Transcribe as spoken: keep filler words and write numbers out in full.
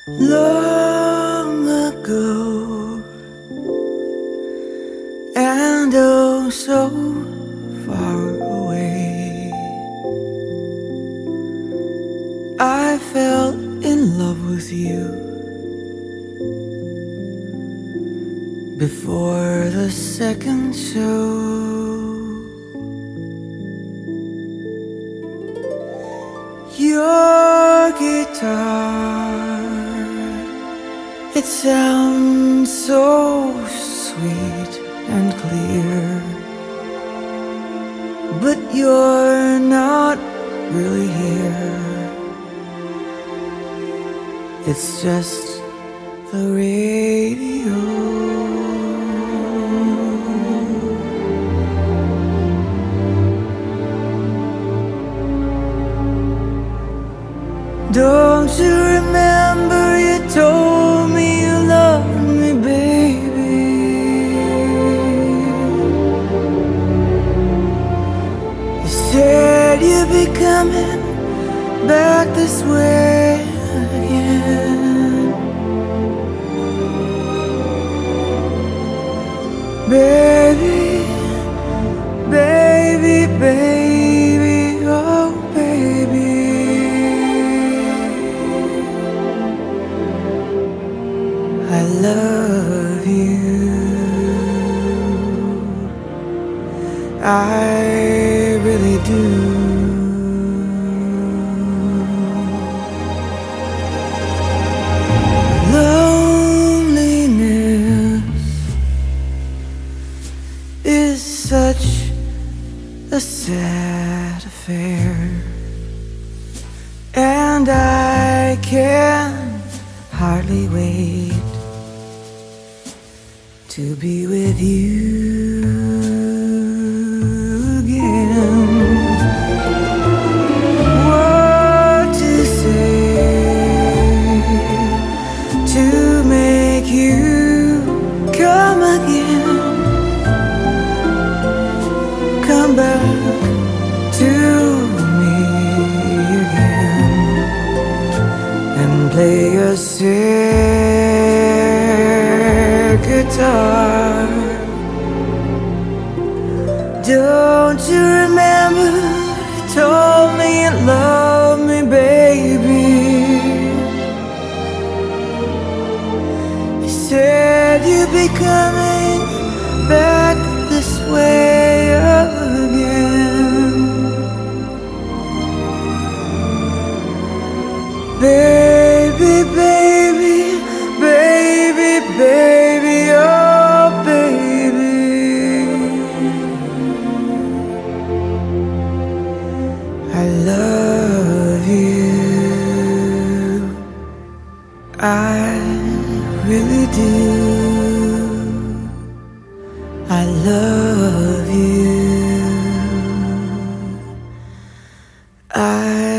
Long ago, and oh so far away, I fell in love with you before the second show. Your guitar, it sounds so sweet and clear, but you're not really here. It's just the radio. Don't you remember you told me you loved me, baby? You said you'd be coming back this way again. Baby, baby, baby, oh baby, I love you, I really do. Loneliness is such a sad affair, and I can hardly wait to be with you again. What to say to make you come again, come back to me again, and play your sad guitar. Don't you remember you told me you loved me, baby? You said you'd be coming back this way again. Baby, baby, baby, baby, oh baby, I love you, I really do, I love you, I